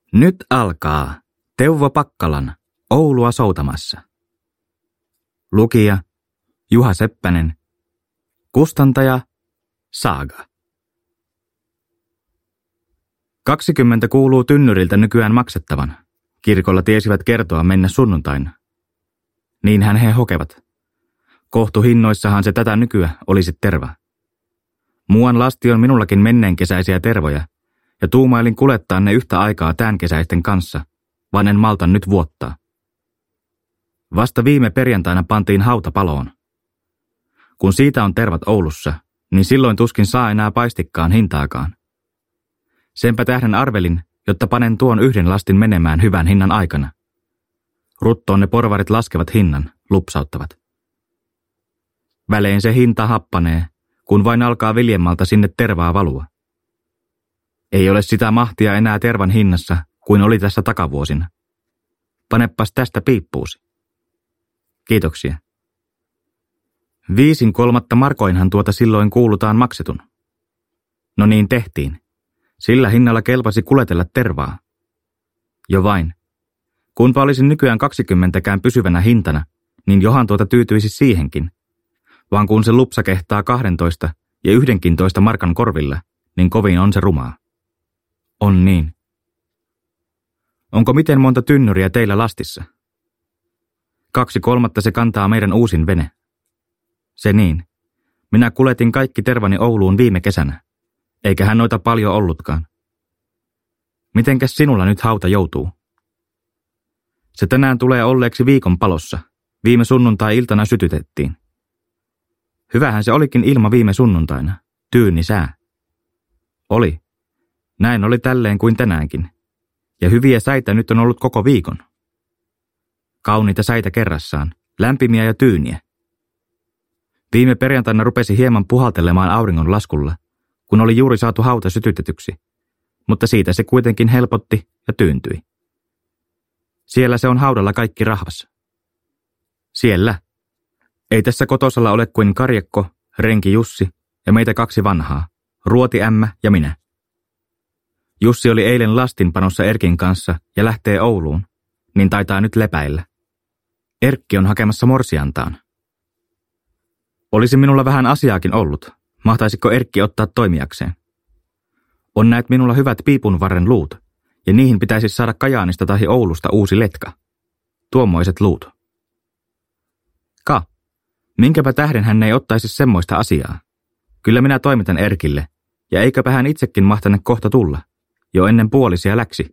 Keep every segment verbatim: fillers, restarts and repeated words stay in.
Nyt alkaa Teuvo Pakkalan Oulua soutamassa. Lukija Juha Seppänen. Kustantaja Saaga. kaksikymmentä kuuluu tynnyriltä nykyään maksettavan. Kirkolla tiesivät kertoa mennä sunnuntaina. Niinhän he hokevat. Kohtuhinnoissahan se tätä nykyä olisi terva. Muuan lasti on minullakin menneen kesäisiä tervoja, ja tuumailin kulettaa ne yhtä aikaa tämän kesäisten kanssa, vaan en malta nyt vuottaa. Vasta viime perjantaina pantiin hauta paloon. Kun siitä on tervat Oulussa, niin silloin tuskin saa enää paistikkaan hintaakaan. Senpä tähden arvelin, jotta panen tuon yhden lastin menemään hyvän hinnan aikana. Ruttoon ne porvarit laskevat hinnan, lupsauttavat. Välein se hinta happanee, kun vain alkaa Viljemalta sinne tervaa valua. Ei ole sitä mahtia enää tervan hinnassa, kuin oli tässä takavuosina. Paneppas tästä piippuusi. Kiitoksia. Viisin kolmatta markoinhan tuota silloin kuulutaan maksetun. No niin tehtiin. Sillä hinnalla kelpasi kuletella tervaa. Jo vain. Kunpa olisi nykyään kaksikymmentäkään pysyvänä hintana, niin johan tuota tyytyisi siihenkin. Vaan kun se lupsa kehtaa kahdentoista ja yhdenkintoista markan korvilla, niin kovin on se rumaa. On niin. Onko miten monta tynnyriä teillä lastissa? Kaksi kolmatta se kantaa meidän uusin vene. Se niin. Minä kuletin kaikki tervani Ouluun viime kesänä. Eikä hän noita paljon ollutkaan. Mitenkäs sinulla nyt hauta joutuu? Se tänään tulee olleeksi viikon palossa. Viime sunnuntai-iltana sytytettiin. Hyvähän se olikin ilma viime sunnuntaina. Tyyni sää. Oli. Näin oli tälleen kuin tänäänkin. Ja hyviä säitä nyt on ollut koko viikon. Kauniita säitä kerrassaan. Lämpimiä ja tyyniä. Viime perjantaina rupesi hieman puhaltelemaan auringon laskulla, kun oli juuri saatu hauta sytytetyksi, mutta siitä se kuitenkin helpotti ja tyyntyi. Siellä se on haudalla kaikki rahvassa. Siellä. Ei tässä kotosalla ole kuin Karjekko, renki Jussi ja meitä kaksi vanhaa, Ruoti ämmä ja minä. Jussi oli eilen lastinpanossa Erkin kanssa ja lähtee Ouluun, niin taitaa nyt lepäillä. Erkki on hakemassa morsiantaan. Olisi minulla vähän asiaakin ollut. Mahtaisiko Erkki ottaa toimijakseen? On näet minulla hyvät piipunvarren luut, ja niihin pitäisi saada Kajaanista tai Oulusta uusi letka. Tuommoiset luut. Ka, minkäpä tähden hän ei ottaisi semmoista asiaa? Kyllä minä toimitan Erkille, ja eiköpä hän itsekin mahtane kohta tulla, jo ennen puolisia läksi.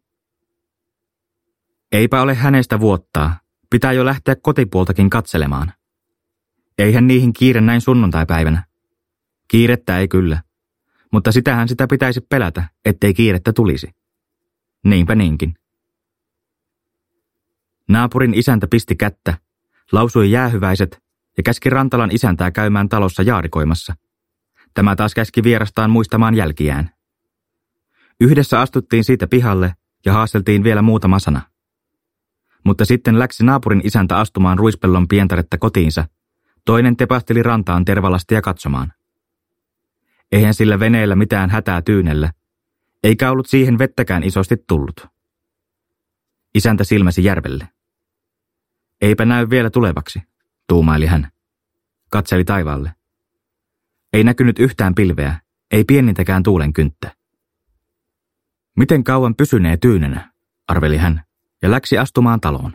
Eipä ole hänestä vuottaa, pitää jo lähteä kotipuoltakin katselemaan. Eihän niihin kiire näin sunnuntaipäivänä. Kiirettä ei kyllä, mutta sitähän sitä pitäisi pelätä, ettei kiirettä tulisi. Niinpä niinkin. Naapurin isäntä pisti kättä, lausui jäähyväiset ja käski Rantalan isäntää käymään talossa jaarikoimassa. Tämä taas käski vierastaan muistamaan jälkiään. Yhdessä astuttiin siitä pihalle ja haasteltiin vielä muutama sana. Mutta sitten läksi naapurin isäntä astumaan ruispellon pientaretta kotiinsa. Toinen tepahteli rantaan tervalastia katsomaan. Eihän sillä veneellä mitään hätää tyynellä, eikä ollut siihen vettäkään isosti tullut. Isäntä silmäsi järvelle. Eipä näy vielä tulevaksi, tuumaili hän. Katseli taivaalle. Ei näkynyt yhtään pilveä, ei pienintäkään tuulen kynttä. Miten kauan pysynee tyynenä, arveli hän, ja läksi astumaan taloon.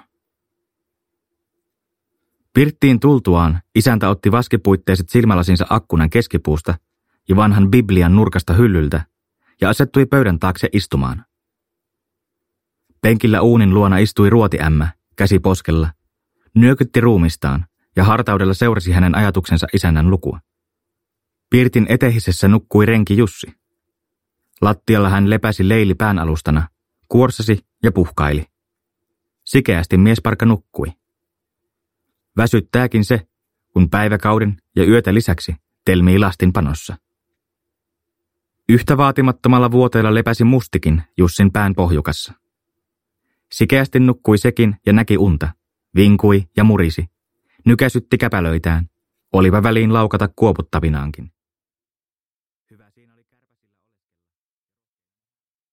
Pirttiin tultuaan isäntä otti vaskipuitteiset silmälasinsa akkunan keskipuusta ja vanhan Biblian nurkasta hyllyltä ja asettui pöydän taakse istumaan. Penkillä uunin luona istui Ruoti ämmä, käsi poskella, nyökytti ruumistaan ja hartaudella seurasi hänen ajatuksensa isännän lukua. Pirtin etehisessä nukkui renki Jussi. Lattialla hän lepäsi leili pään alustana, kuorsasi ja puhkaili. Sikeästi miesparka nukkui. Väsyttääkin se, kun päiväkauden ja yötä lisäksi telmii lastin panossa. Yhtä vaatimattomalla vuoteella lepäsi Mustikin Jussin pään pohjukassa. Sikeästi nukkui sekin ja näki unta, vinkui ja murisi, nykäsytti käpälöitään, olipa väliin laukata kuoputtavinaankin.